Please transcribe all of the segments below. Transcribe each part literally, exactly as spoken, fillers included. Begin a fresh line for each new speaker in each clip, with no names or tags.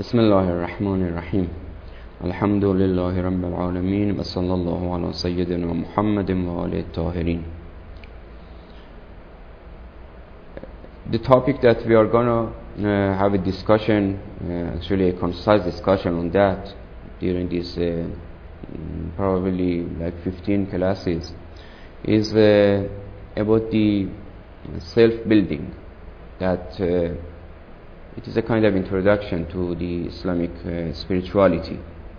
بسم الله الرحمن الرحيم الحمد لله رب العالمين وصلى الله على سيدنا محمد وآله الطاهرين. The topic that we are gonna uh, have a discussion, uh, actually a concise discussion on that during these uh, probably like fifteen classes, is uh, about the self-building. That uh, it is a kind of introduction to the Islamic uh, spirituality.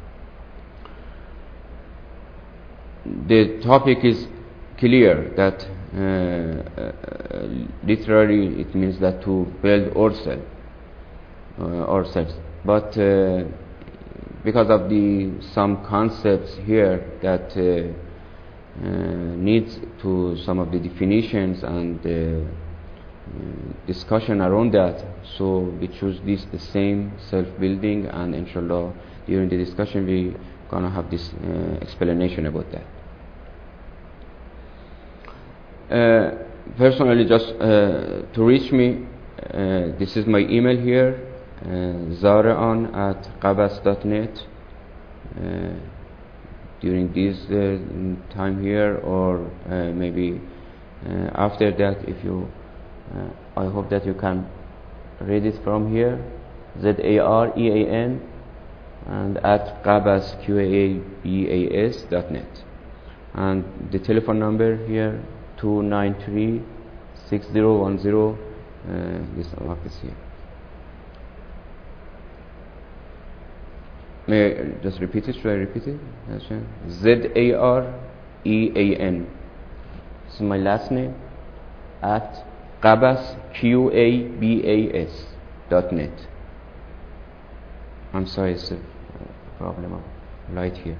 The topic is clear that uh, uh, literally it means that to build ourselves, uh, ourselves. But uh, because of the some concepts here that uh, uh, needs to some of the definitions and uh, discussion around that, so we choose this the same self-building, and inshallah during the discussion we gonna have this uh, explanation about that. Uh, personally, just uh, to reach me, uh, this is my email here, uh, zaraan at qabas dot net. Uh, during this uh, time here, or uh, maybe uh, after that, if you Uh, I hope that you can read it from here, Z A R E A N, and at qabas, Q A B A S dot net. And the telephone number here, two nine three, six zero one zero, uh, this office here. May I just repeat it? Should I repeat it? Z A R E A N. This is my last name, at qabas, Q A B A S dot net. I'm sorry, it's a problem of light here.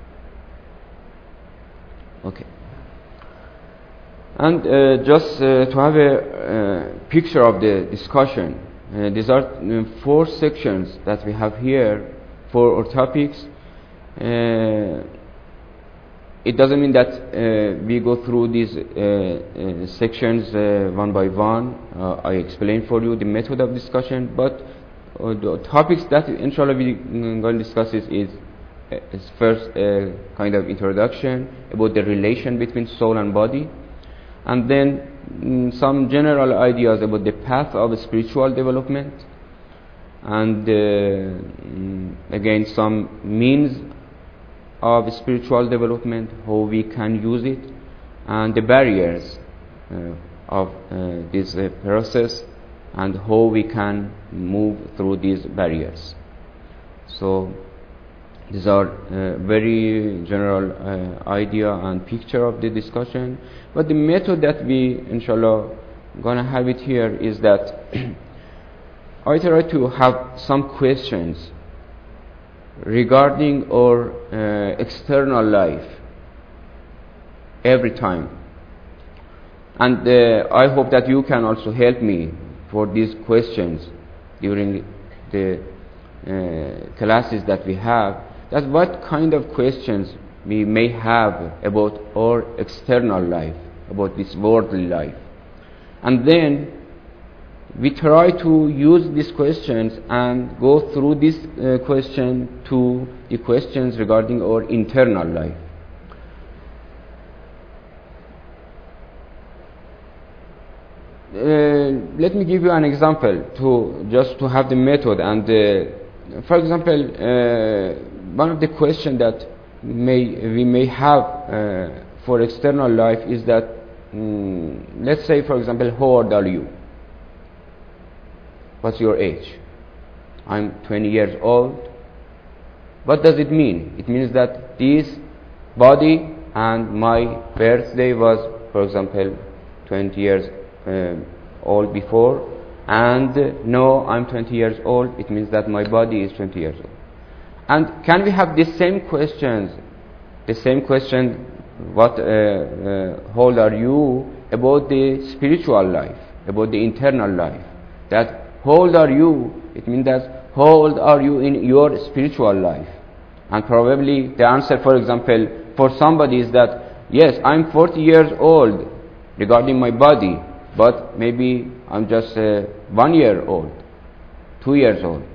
Okay. And uh, just uh, to have a uh, picture of the discussion, uh, these are uh, four sections that we have here for our topics. Uh, It doesn't mean that uh, we go through these uh, uh, sections uh, one by one. Uh, I explain for you the method of discussion, but uh, the topics that inshallah we are going to discuss is, is, is first a kind of introduction about the relation between soul and body, and then mm, some general ideas about the path of spiritual development, and uh, mm, again some means of spiritual development, how we can use it, and the barriers uh, of uh, this uh, process, and how we can move through these barriers. So these are uh, very general uh, idea and picture of the discussion, but the method that we inshallah gonna have it here is that I try to have some questions regarding our uh, external life every time, and uh, I hope that you can also help me for these questions during the uh, classes that we have, that what kind of questions we may have about our external life, about this worldly life, and then we try to use these questions and go through this uh, question to the questions regarding our internal life. Uh, let me give you an example to just to have the method. And uh, for example, uh, one of the questions that may we may have uh, for external life is that, um, let's say for example, how old are you? What's your age? I'm twenty years old. What does it mean? It means that this body and my birthday was, for example, twenty years uh, old before, and uh, now I'm twenty years old. It means that my body is twenty years old. And can we have the same questions, the same question, what, uh, uh, how old are you, about the spiritual life, about the internal life? That how old are you? It means that how old are you in your spiritual life? And probably the answer, for example, for somebody is that, yes, I'm forty years old regarding my body, but maybe I'm just uh, one year old, two years old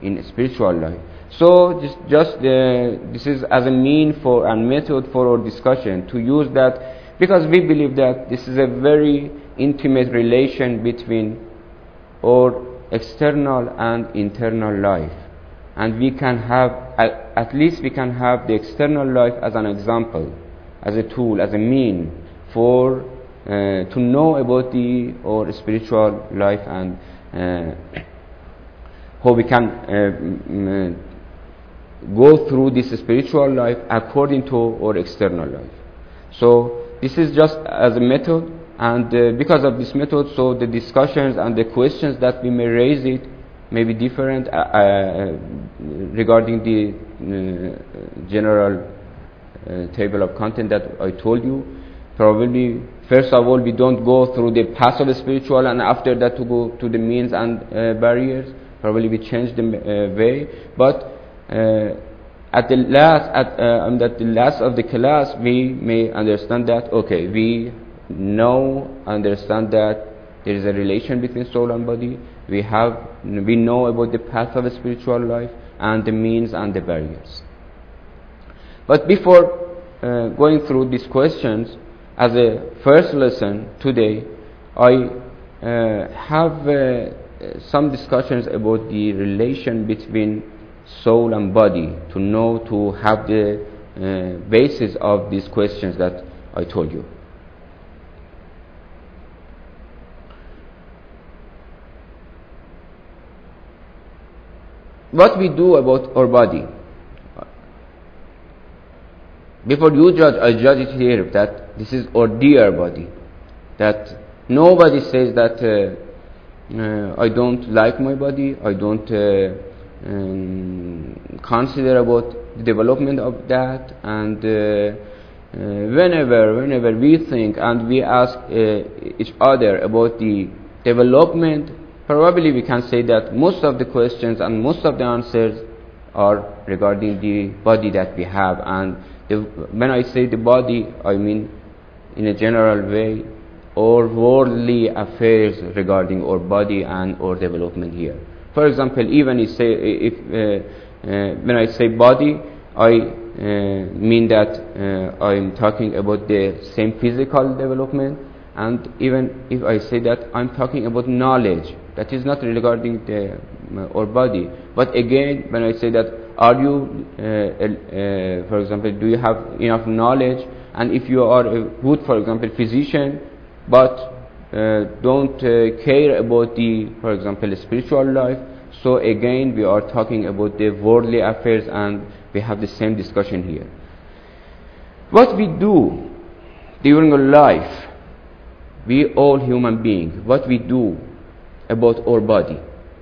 in spiritual life. So just, just uh, this is as a mean for and method for our discussion to use that, because we believe that this is a very intimate relation between our external and internal life, and we can have at, at least we can have the external life as an example, as a tool, as a mean for uh, to know about the our spiritual life and uh, how we can uh, go through this spiritual life according to our external life. So this is just as a method, and uh, because of this method, so the discussions and the questions that we may raise it may be different uh, uh, regarding the uh, general uh, table of content that I told you. Probably first of all we don't go through the path of the spiritual, and after that to go to the means and uh, barriers. Probably we change the uh, way, but uh, at the last at, uh, um, at the last of the class we may understand that okay, we know understand that there is a relation between soul and body. We have we know about the path of the spiritual life and the means and the barriers. But before uh, going through these questions, as a first lesson today, I uh, have uh, some discussions about the relation between soul and body, to know, to have the uh, basis of these questions that I told you. What we do about our body. Before you judge, I judge it here that this is our dear body. That nobody says that uh, uh, I don't like my body, I don't uh, um, consider about the development of that, and uh, uh, whenever, whenever we think and we ask uh, each other about the development, probably we can say that most of the questions and most of the answers are regarding the body that we have. And the, when I say the body, I mean in a general way or worldly affairs regarding our body and our development here. For example, even if, say, if uh, uh, when I say body, I uh, mean that uh, I'm talking about the same physical development, and even if I say that I'm talking about knowledge, that is not regarding the, uh, our body. But again, when I say that, are you, uh, uh, for example, do you have enough knowledge? And if you are a good, for example, physician, but uh, don't uh, care about the, for example, spiritual life, so again we are talking about the worldly affairs, and we have the same discussion here. What we do during our life, we all human beings, what we do about our body.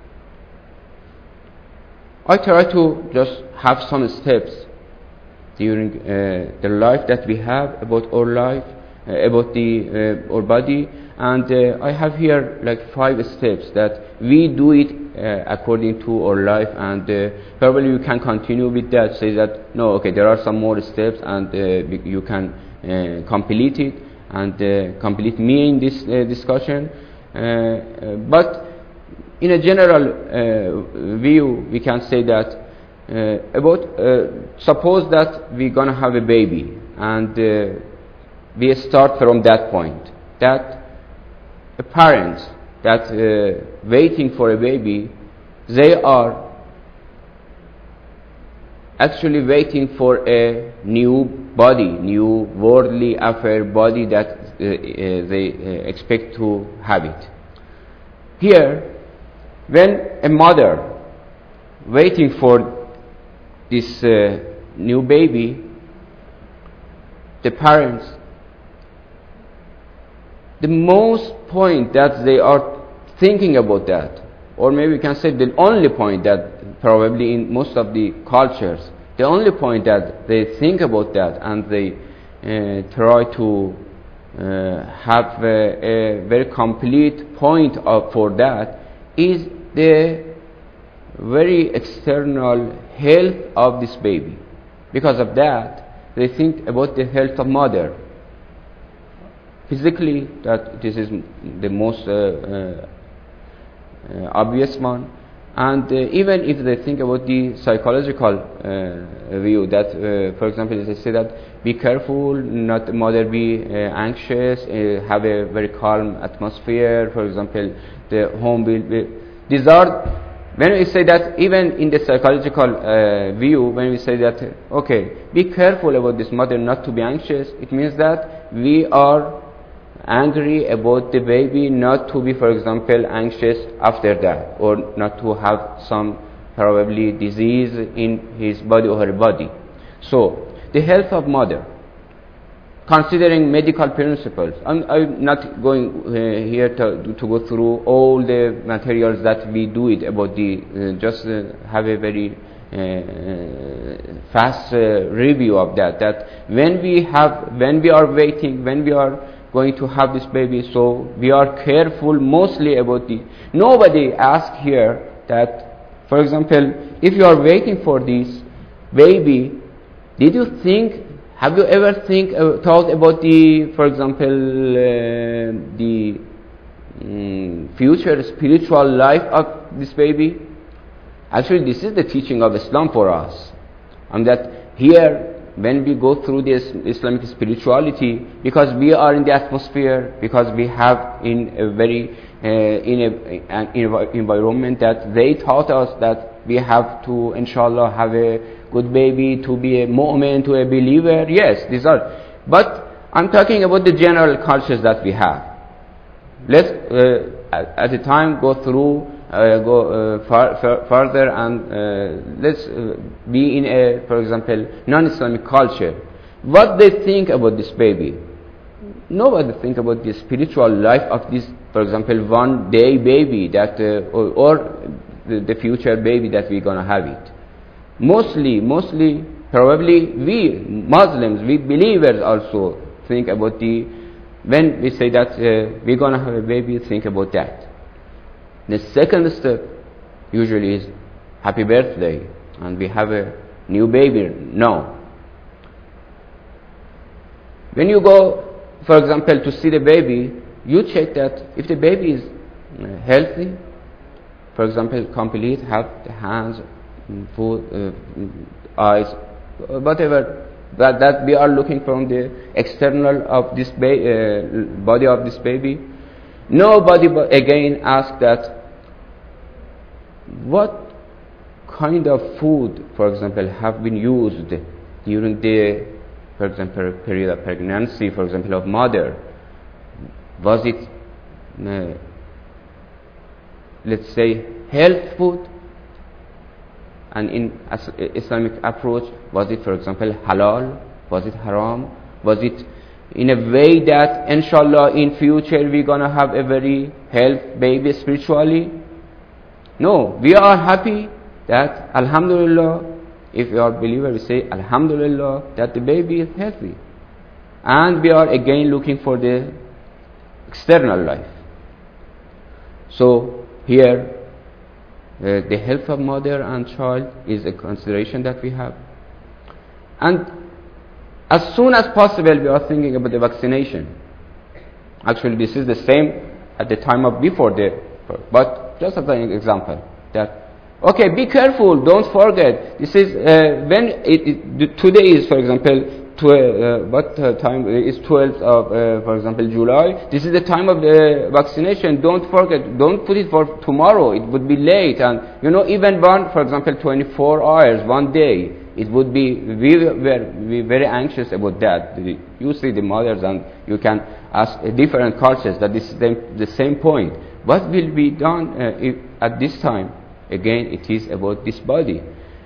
I try to just have some steps during uh, the life that we have about our life, uh, about the uh, our body, and uh, I have here like five steps that we do it uh, according to our life, and uh, probably you can continue with that. Say that no, okay, there are some more steps, and uh, you can uh, complete it and uh, complete me in this uh, discussion. Uh, uh, but in a general uh, view, we can say that uh, about uh, suppose that we're gonna have a baby, and uh, we start from that point. That a parent that uh, waiting for a baby, they are actually waiting for a new body, new worldly affair body that uh, uh, they uh, expect to have it. Here, when a mother waiting for this uh, new baby, the parents, the most point that they are thinking about that, or maybe we can say the only point that probably in most of the cultures, the only point that they think about that and they uh, try to uh, have a, a very complete point of, for that is the very external health of this baby. Because of that, they think about the health of mother. Physically, that this is the most uh, uh, uh, obvious one. And uh, even if they think about the psychological uh, view, that uh, for example, they say that be careful, not mother be uh, anxious, uh, have a very calm atmosphere. For example, the home will be. These are, when we say that, even in the psychological uh, view, when we say that, okay, be careful about this mother not to be anxious, it means that we are angry about the baby not to be, for example, anxious after that, or not to have some probably disease in his body or her body. So the health of mother, considering medical principles, I'm, I'm not going uh, here to, to go through all the materials that we do it about the, uh, just uh, have a very uh, fast uh, review of that, that when we have, when we are waiting, when we are going to have this baby, so we are careful mostly about the, nobody asks here that, for example, if you are waiting for this baby, did you think, have you ever think, uh, thought about the, for example, uh, the um, future spiritual life of this baby? Actually, this is the teaching of Islam for us. And that here, when we go through this Islamic spirituality, because we are in the atmosphere, because we have in a very uh, in a, an environment that they taught us that we have to, inshallah, have a good baby, to be a mu'min, to a believer. Yes, these are. But I'm talking about the general cultures that we have. Let's uh, at, at the time go through. Uh, go uh, far, far, further and uh, let's uh, be in a, for example, non-Islamic culture. What they think about this baby? Nobody think about the spiritual life of this, for example, one day baby that, uh, or, or the, the future baby that we're gonna have it. Mostly, mostly, probably we Muslims, we believers also think about the, when we say that uh, we're gonna have a baby, think about that. The second step usually is happy birthday, and we have a new baby now. When you go, for example, to see the baby, you check that if the baby is healthy, for example, complete, have the hands, foot, uh, eyes, whatever that, that we are looking from the external of this ba uh, body of this baby. Nobody again asks that what kind of food, for example, have been used during the, for example, period of pregnancy, for example, of mother. Was it, uh, let's say, health food? And in Islamic approach, was it, for example, halal? Was it haram? Was it in a way that, inshallah, in future we're gonna have a very healthy baby spiritually? No, we are happy that, alhamdulillah, if we are believers, we say, alhamdulillah, that the baby is healthy. And we are again looking for the external life. So here, uh, the health of mother and child is a consideration that we have. And as soon as possible, we are thinking about the vaccination. Actually, this is the same at the time of before the, but just as an example, that, okay, be careful, don't forget, this is, uh, when it, it, today is, for example, Uh, what uh, time is twelfth of, uh, for example, July. This is the time of the vaccination. Don't forget. Don't put it for tomorrow. It would be late. And you know, even one, for example, twenty-four hours, one day, it would be. We were we very anxious about that. You see the mothers, and you can ask uh, different cultures that this is the, the same point. What will be done uh, if, at this time? Again, it is about this body.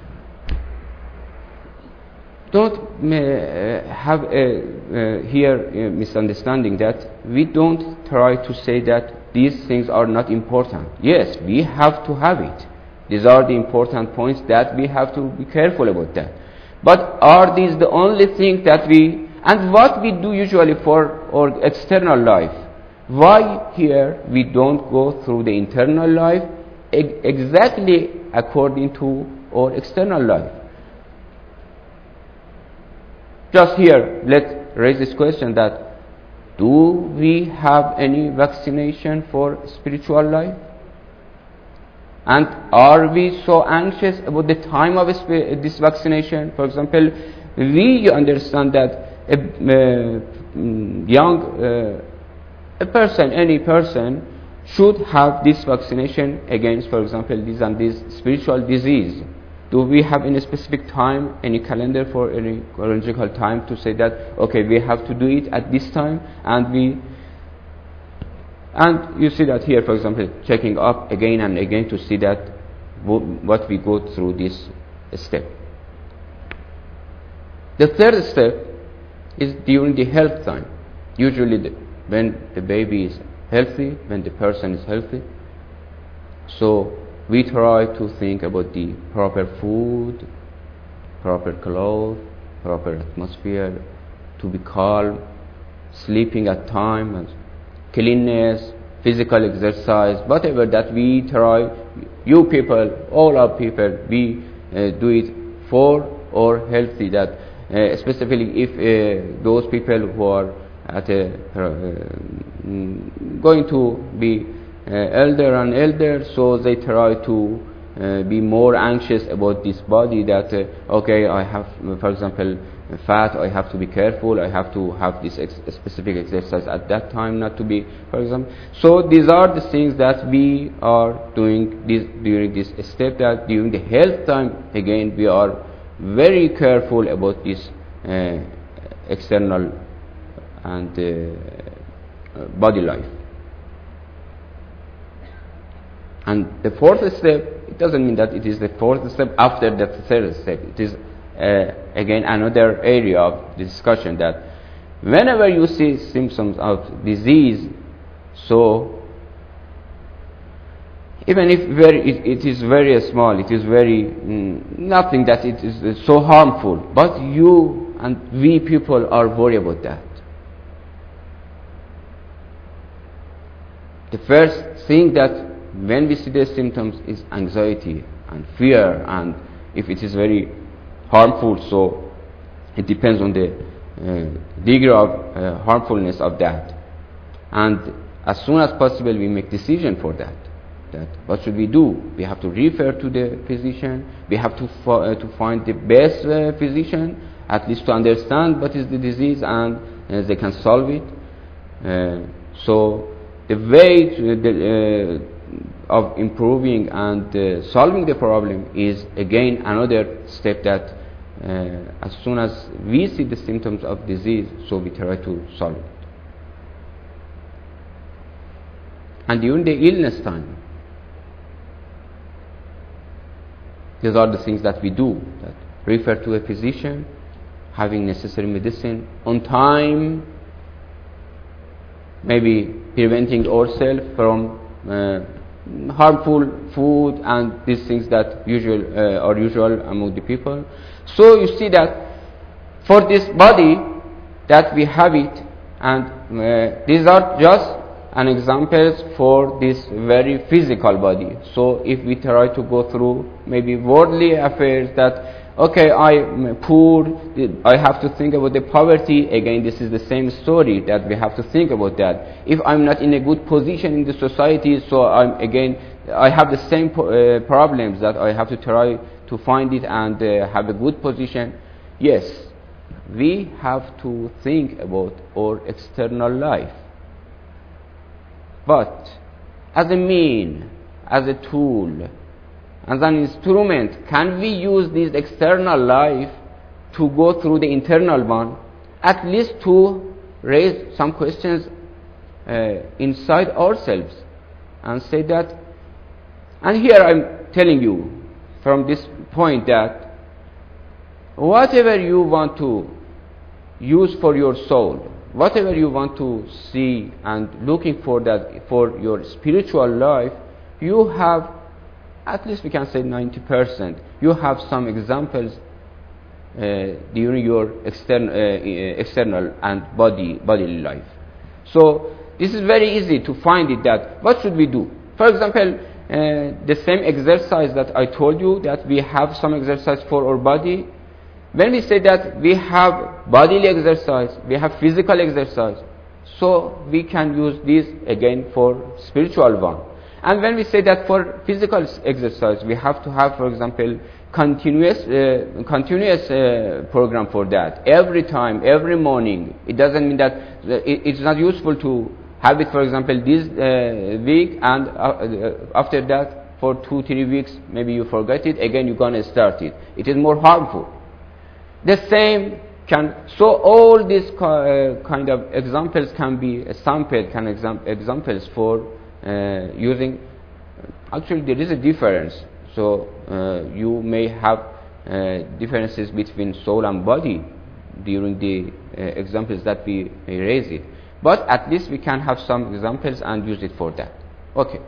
Don't uh, have a, uh, here a misunderstanding that we don't try to say that these things are not important. Yes, we have to have it. These are the important points that we have to be careful about that. But are these the only things that we, and what we do usually for our external life? Why here we don't go through the internal life e- exactly according to our external life? Just here, let's raise this question that, do we have any vaccination for spiritual life? And are we so anxious about the time of this vaccination? For example, we understand that a uh, young uh, a person, any person, should have this vaccination against, for example, this and this spiritual disease. Do we have any specific time, any calendar for any chronological time to say that, okay, we have to do it at this time, and we, and you see that here, for example, checking up again and again to see that what we go through this step. The third step is during the health time. Usually the, when the baby is healthy, when the person is healthy. So we try to think about the proper food, proper clothes, proper atmosphere, to be calm, sleeping at time, and cleanness, physical exercise, whatever that we try. You people, all our people, we uh, do it for or healthy. That uh, especially if uh, those people who are at a, uh, going to be uh, elder and elder, so they try to uh, be more anxious about this body, that uh, okay, I have, for example, fat, I have to be careful, I have to have this ex specific exercise at that time, not to be, for example. So these are the things that we are doing this, during this step, that during the health time, again, we are very careful about this uh, external and uh, body life. And the fourth step, it doesn't mean that it is the fourth step after the third step. It is uh, again another area of discussion, that whenever you see symptoms of disease, so even if very it, it is very small, it is very mm, nothing that it is so harmful, but you and we people are worried about that. The first thing that when we see the symptoms is anxiety and fear, and if it is very harmful, so it depends on the uh, degree of uh, harmfulness of that. And as soon as possible we make decision for that. That what should we do? We have to refer to the physician. We have to fo uh, to find the best uh, physician, at least to understand what is the disease, and uh, they can solve it. Uh, so the way to the, uh, of improving and uh, solving the problem is again another step, that uh, as soon as we see the symptoms of disease, so we try to solve it. And during the illness time, these are the things that we do, that refer to a physician, having necessary medicine on time, maybe preventing ourselves from uh, harmful food and these things that usual uh, are usual among the people. So you see that for this body that we have it, and uh, these are just an examples for this very physical body. So if we try to go through maybe worldly affairs, that okay, I'm poor, I have to think about the poverty. Again, this is the same story, that we have to think about that. If I'm not in a good position in the society, so I'm again, I have the same uh, problems, that I have to try to find it and uh, have a good position. Yes, we have to think about our external life. But as a mean, as a tool, as an instrument, can we use this external life to go through the internal one, at least to raise some questions uh, inside ourselves, and say that, and here I'm telling you from this point that whatever you want to use for your soul, whatever you want to see and looking for that for your spiritual life, you have, at least we can say ninety percent, you have some examples uh, during your external, uh, external and body bodily life. So this is very easy to find it, that what should we do? For example, uh, the same exercise that I told you, that we have some exercise for our body. When we say that we have bodily exercise, we have physical exercise, so we can use this again for spiritual one. And when we say that for physical exercise, we have to have, for example, continuous uh, continuous uh, program for that. Every time, every morning. It doesn't mean that it, it's not useful to have it, for example, this uh, week, and uh, uh, after that, for two, three weeks, maybe you forget it, again you're going to start it. It is more harmful. The same can, so all these uh, kind of examples can be sampled, can exam examples for uh, using, actually there is a difference. So uh, you may have uh, differences between soul and body during the uh, examples that we raise it. But at least we can have some examples and use it for that. Okay.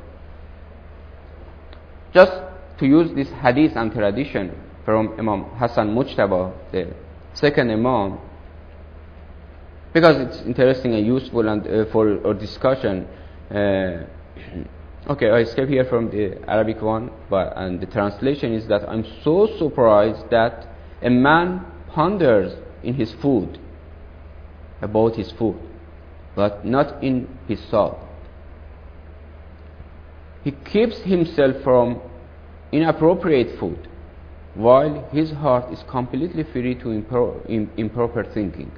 Just to use this hadith and tradition from Imam Hassan Mujtaba, the second Imam, because it's interesting and useful and uh, for our discussion. Uh, okay, I escape here from the Arabic one, but and the translation is that I'm so surprised that a man ponders in his food, about his food, but not in his soul. He keeps himself from inappropriate food, while his heart is completely free to impro in, improper thinking.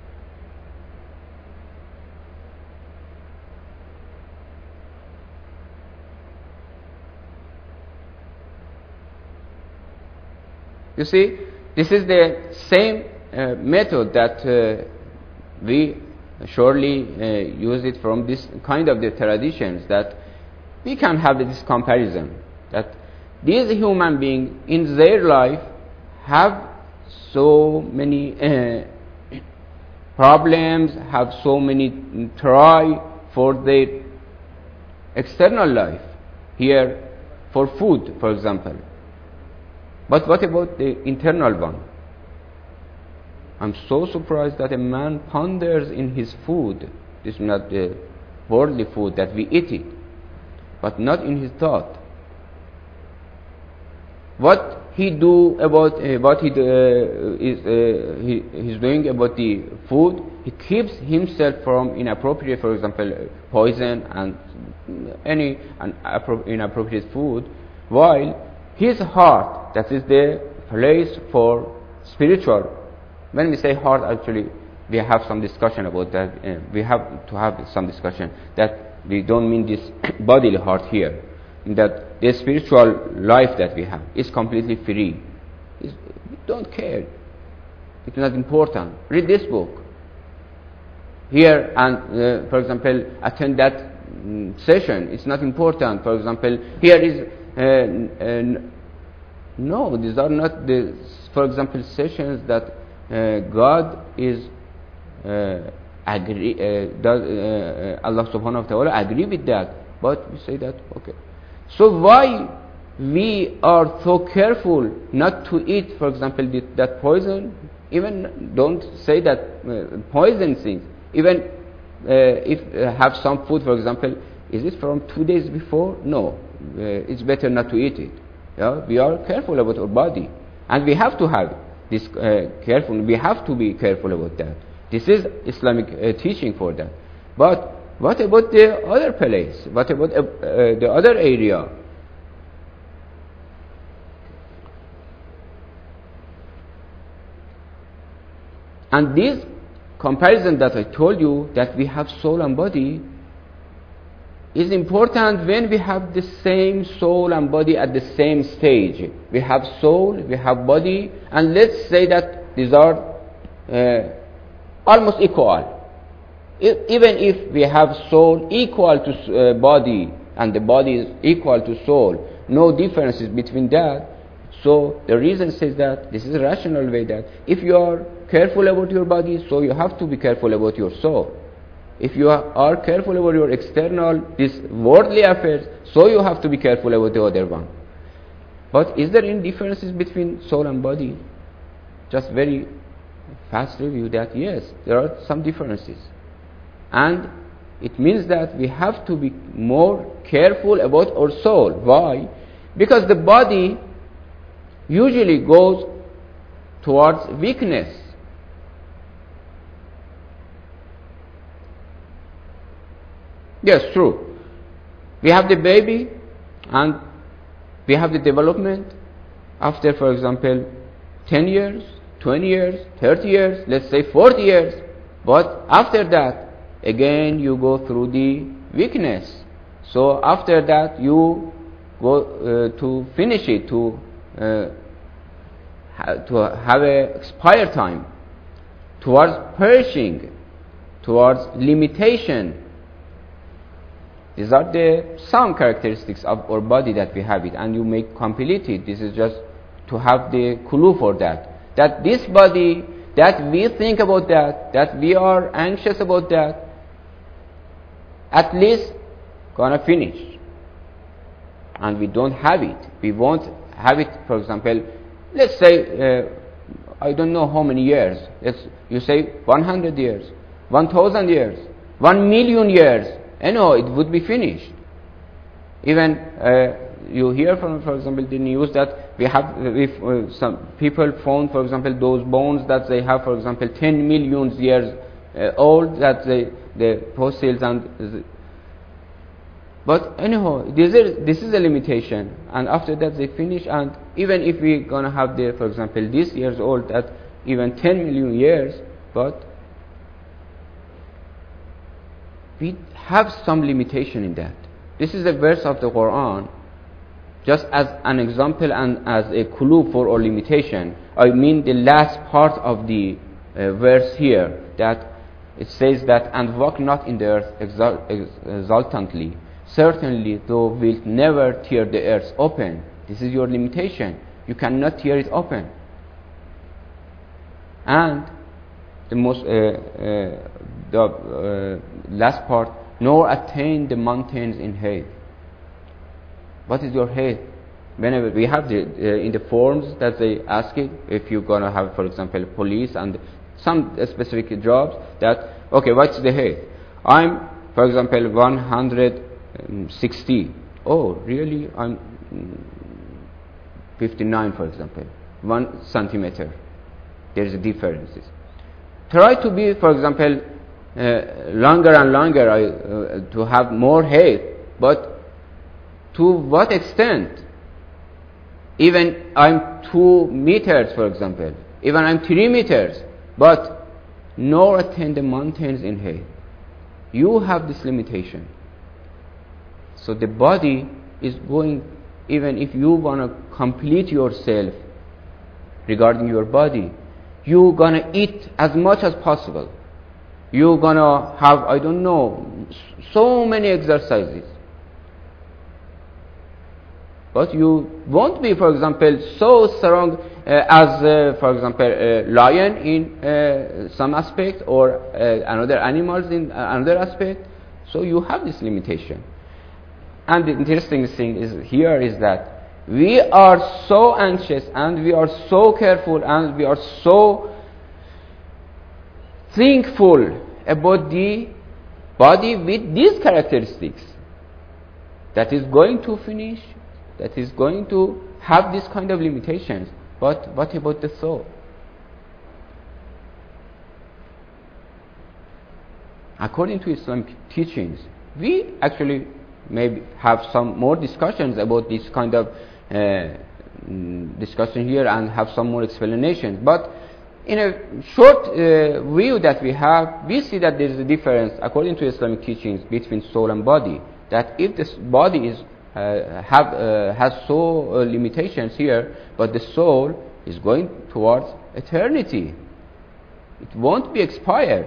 You see, this is the same uh, method that uh, we surely uh, use it from this kind of the traditions, that we can have this comparison, that these human beings in their life have so many uh, problems, have so many try for their external life, here for food, for example. But what about the internal one? I'm so surprised that a man ponders in his food. This is not the worldly food that we eat it, but not in his thought. What he do about uh, what he uh, is uh, he he's doing about the food? He keeps himself from inappropriate, for example, poison and any inappropriate food, while his heart, that is the place for spiritual. When we say heart, actually, we have some discussion about that. Uh, we have to have some discussion that we don't mean this bodily heart here. That the spiritual life that we have is completely free. It's, we don't care. It's not important. Read this book here and, uh, for example, attend that um, session. It's not important. For example, here is uh, uh, no. These are not the, for example, sessions that uh, God is uh, agree. Uh, does uh, Allah Subhanahu wa Taala agree with that? But we say that okay. So why we are so careful not to eat, for example, the, that poison? Even don't say that uh, poison things. Even uh, if uh, have some food, for example, is it from two days before? No, uh, it's better not to eat it. Yeah? We are careful about our body, and we have to have this uh, careful. We have to be careful about that. This is Islamic uh, teaching for that. But what about the other place? What about uh, uh, the other area? And this comparison that I told you, that we have soul and body, is important when we have the same soul and body at the same stage. We have soul, we have body, and let's say that these are uh, almost equal. Even if we have soul equal to uh, body, and the body is equal to soul, no differences between that. So the reason says that this is a rational way, that if you are careful about your body, so you have to be careful about your soul. If you are careful about your external, this worldly affairs, so you have to be careful about the other one. But is there any differences between soul and body? Just very fast review that yes, there are some differences. And it means that we have to be more careful about our soul. Why? Because the body usually goes towards weakness. Yes, true. We have the baby, and we have the development after, for example, ten years, twenty years, thirty years, let's say forty years. But after that, again, you go through the weakness. So after that, you go uh, to finish it, to uh, ha to have a expire time, towards perishing, towards limitation. These are the some characteristics of our body that we have it, and you may complete it. This is just to have the clue for that. That this body, that we think about that, that we are anxious about that, at least gonna finish. And we don't have it. We won't have it, for example, let's say, uh, I don't know how many years. Let's, you say one hundred years, one thousand years, one million years. And no, it would be finished. Even uh, you hear from, for example, the news that we have, if uh, some people found, for example, those bones that they have, for example, ten million years uh, old, that they, the fossils and. The, but anyhow, this is, this is a limitation, and after that they finish. And even if we're gonna have the, for example, this years old, that even ten million years, but we have some limitation in that. This is a verse of the Quran, just as an example and as a clue for our limitation. I mean the last part of the uh, verse here, that it says that, and walk not in the earth exul ex exultantly. Certainly thou wilt never tear the earth open. This is your limitation. You cannot tear it open. And the most uh, uh, the uh, last part, nor attain the mountains in height. What is your height? Whenever we have the uh, in the forms that they ask it, if you're gonna have, for example, police and some specific jobs, that okay, what's the height? I'm, for example, one hundred sixty. Oh, really? I'm fifty-nine, for example, one centimeter. There is a differences. Try to be, for example, uh, longer and longer, uh, to have more height, but to what extent? Even I'm two meters, for example, even I'm three meters, but nor attain the mountains in height. You have this limitation. So the body is going, even if you want to complete yourself regarding your body, you're going to eat as much as possible. You're going to have, I don't know, so many exercises. But you won't be, for example, so strong uh, as, uh, for example, a lion in uh, some aspect, or uh, another animals in another aspect. So you have this limitation. And the interesting thing is here is that we are so anxious, and we are so careful, and we are so thankful about the body with these characteristics, that is going to finish, that is going to have this kind of limitations. But what about the soul? According to Islamic teachings, we actually maybe have some more discussions about this kind of uh, discussion here, and have some more explanations. But in a short uh, view that we have, we see that there is a difference according to Islamic teachings between soul and body. That if this body is uh, have uh, has so uh, limitations here, but the soul is going towards eternity. It won't be expired.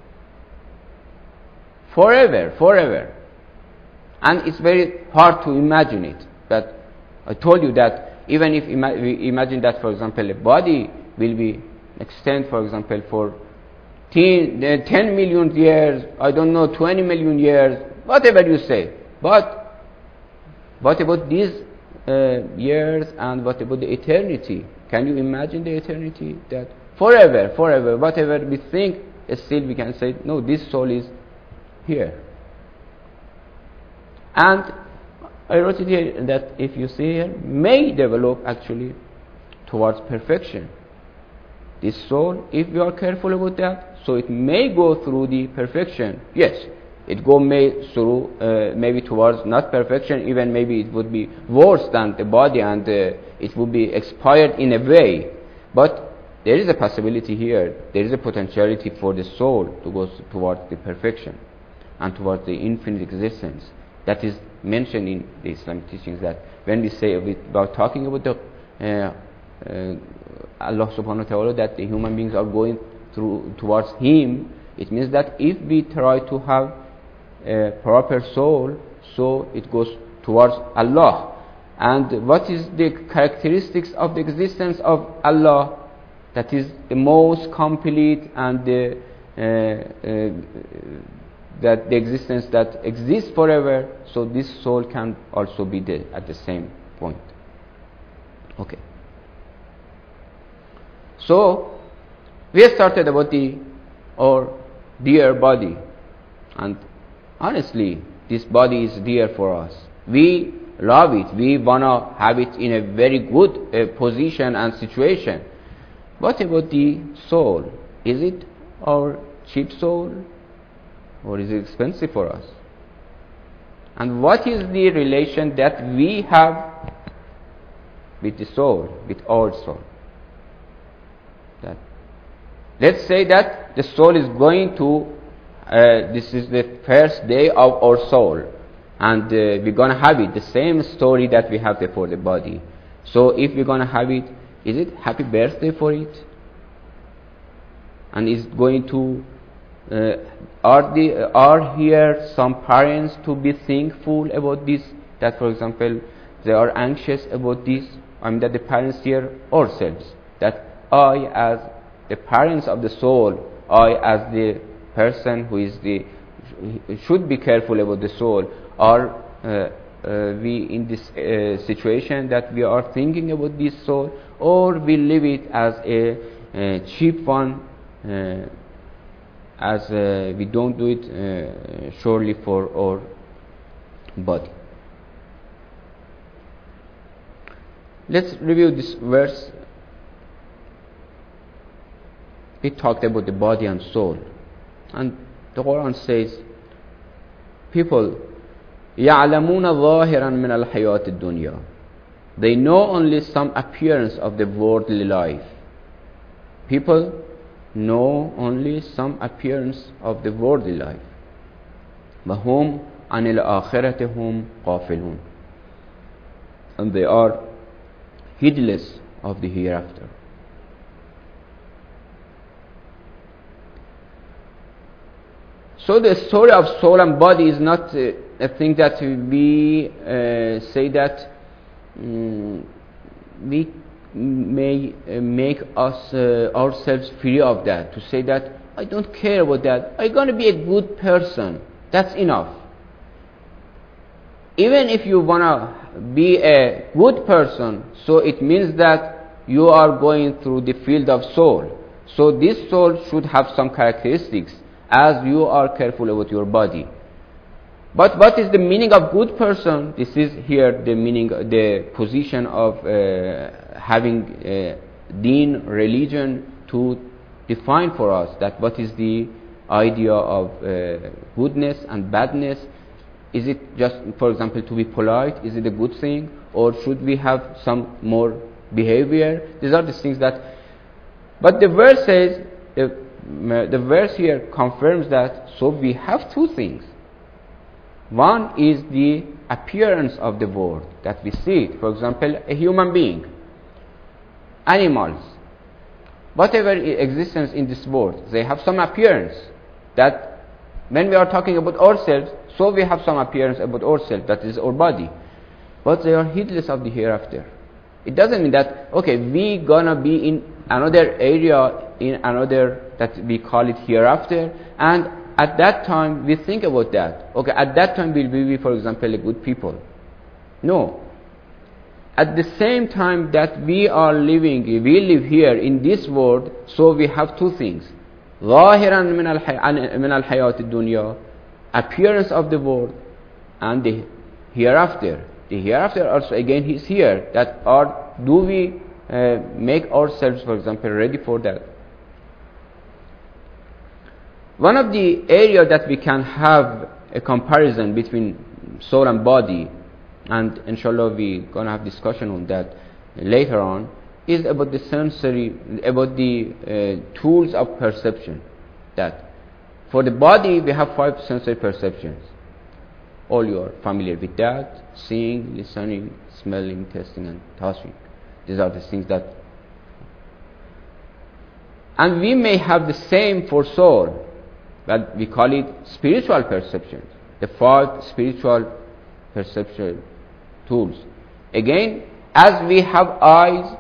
Forever, forever. And it's very hard to imagine it. But I told you that even if ima we imagine that, for example, a body will be extend, for example, for ten, ten million years, I don't know, twenty million years, whatever you say. But what about these uh, years, and what about the eternity? Can you imagine the eternity? That forever, forever, whatever we think, still we can say, no, this soul is here. And I wrote it here that if you see here, may develop actually towards perfection. This soul, if we are careful about that, so it may go through the perfection. Yes, It go may through uh, maybe towards not perfection, even maybe it would be worse than the body, and uh, it would be expired in a way. But there is a possibility here, there is a potentiality for the soul to go towards the perfection and towards the infinite existence. That is mentioned in the Islamic teachings, that when we say about talking about the uh, uh, Allah subhanahu wa ta'ala, that the human beings are going through towards Him, it means that if we try to have a proper soul, so it goes towards Allah. And what is the characteristics of the existence of Allah? That is the most complete, and the, uh, uh, that the existence that exists forever. So this soul can also be there at the same point. Okay. So we have started about the our dear body, and honestly, this body is dear for us. We love it. We wanna have it in a very good uh, position and situation. What about the soul? Is it our cheap soul, or is it expensive for us? And what is the relation that we have with the soul, with our soul? That, let's say that the soul is going to, uh, this is the first day of our soul, and uh, we're going to have it, the same story that we have for the body. So if we're going to have it, is it happy birthday for it? And is going to, uh, are, the, are here some parents to be thankful about this? That, for example, they are anxious about this. I mean that the parents here ourselves, that I as the parents of the soul, I as the person who is the, should be careful about the soul, are uh, uh, we in this uh, situation that we are thinking about this soul, or we leave it as a, a cheap one, uh, as uh, we don't do it uh, surely for our body. Let's review this verse. It talked about the body and soul, and the Quran says, people يَعْلَمُونَ ظَاهِرًا مِنَ الْحَيَاةِ الدُّنْيَا, they know only some appearance of the worldly life. People know only some appearance of the worldly life. وَهُمْ عَنِ الْآخِرَةِ هُمْ غَافِلُونَ, and they are heedless of the hereafter. So the story of soul and body is not uh, a thing that we uh, say that um, we may uh, make us uh, ourselves free of that, to say that I don't care about that, I'm going to be a good person, that's enough. Even if you want to be a good person, so it means that you are going through the field of soul. So this soul should have some characteristics as you are careful about your body. But what is the meaning of good person? This is here the meaning, the position of uh, having uh, deen, religion, to define for us that what is the idea of uh, goodness and badness. Is it just, for example, to be polite? Is it a good thing? Or should we have some more behavior? These are the things that, but the verse says, the, the verse here confirms that, so we have two things. One is the appearance of the world, that we see it. For example, a human being, animals, whatever existence in this world, they have some appearance. That when we are talking about ourselves, so we have some appearance about ourselves, that is our body. But they are heedless of the hereafter. It doesn't mean that, okay, we gonna be in another area, in another, that we call it hereafter, and at that time we think about that. Okay, at that time will we be, for example, a good people. No. At the same time that we are living, we live here in this world, so we have two things. ظاهرا من الحياة الدنيا, appearance of the world, and the hereafter. The hereafter also again is here. That are, do we uh, make ourselves, for example, ready for that? One of the areas that we can have a comparison between soul and body, and inshallah we gonna have discussion on that later on, is about the sensory, about the uh, tools of perception. That for the body we have five sensory perceptions. All you are familiar with that: seeing, listening, smelling, tasting, and touching. These are the things that, and we may have the same for soul, but we call it spiritual perceptions. The five spiritual perception tools. Again, as we have eyes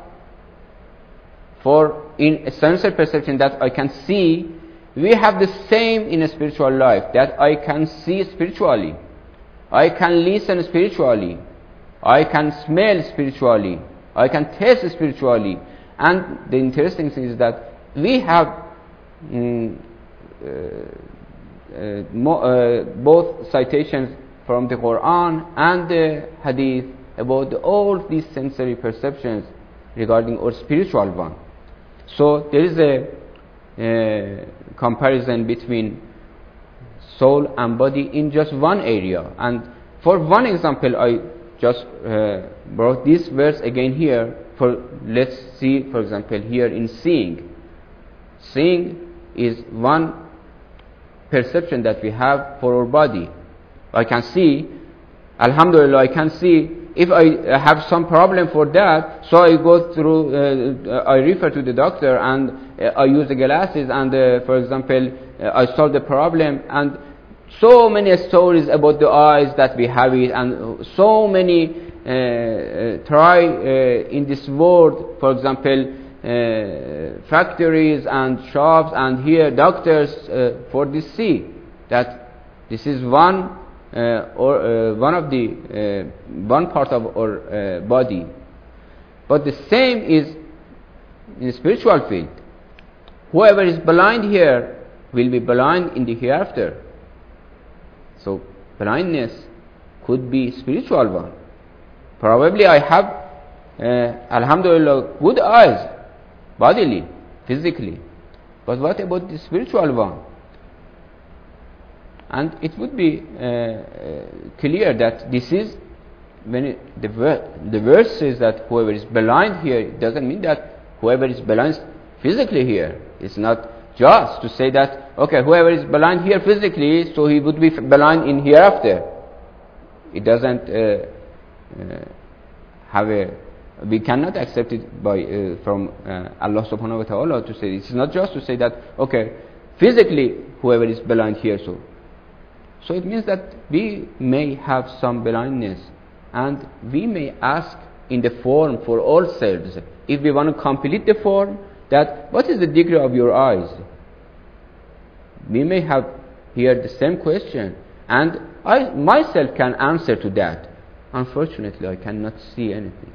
for in a sensory perception that I can see, we have the same in a spiritual life, that I can see spiritually, I can listen spiritually, I can smell spiritually, I can taste spiritually. And the interesting thing is that we have mm, uh, uh, mo uh, both citations from the Quran and the Hadith about all these sensory perceptions regarding our spiritual one. So there is a uh, comparison between soul and body in just one area. And for one example, I just uh, brought this verse again here. For let's see, for example, here in seeing. Seeing is one perception that we have for our body. I can see, alhamdulillah, I can see. If I have some problem for that, so I go through, uh, I refer to the doctor, and uh, I use the glasses, and uh, for example, uh, I solve the problem. And so many stories about the eyes that we have it, and so many uh, uh, try uh, in this world, for example, uh, factories and shops, and here doctors uh, for this see that this is one uh, or uh, one of the uh, one part of our uh, body. But the same is in the spiritual field. Whoever is blind here will be blind in the hereafter. So blindness could be spiritual one. Probably I have uh, alhamdulillah good eyes, bodily, physically, but what about the spiritual one? And it would be uh, uh, clear that this is when it, the, ver the verse says that whoever is blind here, it doesn't mean that whoever is blind physically here. It's not just to say that, okay, whoever is blind here physically, so he would be blind in hereafter. It doesn't uh, uh, have a, we cannot accept it by uh, from uh, Allah subhanahu wa ta'ala to say, it's not just to say that, okay, physically whoever is blind here, so. So it means that we may have some blindness, and we may ask in the form for ourselves, if we want to complete the form, that what is the degree of your eyes? We may have here the same question, and I myself can answer to that. Unfortunately, I cannot see anything.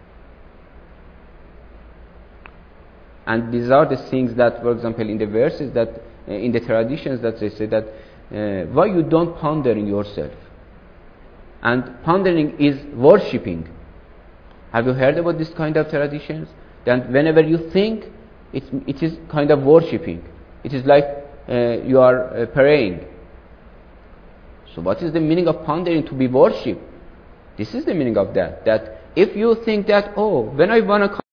And these are the things that, for example, in the verses that, uh, in the traditions that they say that, uh, why you don't ponder in yourself? And pondering is worshipping. Have you heard about this kind of traditions? That whenever you think, it, it is kind of worshipping. It is like uh, you are uh, praying. So what is the meaning of pondering? To be worshipped. This is the meaning of that. That if you think that, oh, when I want to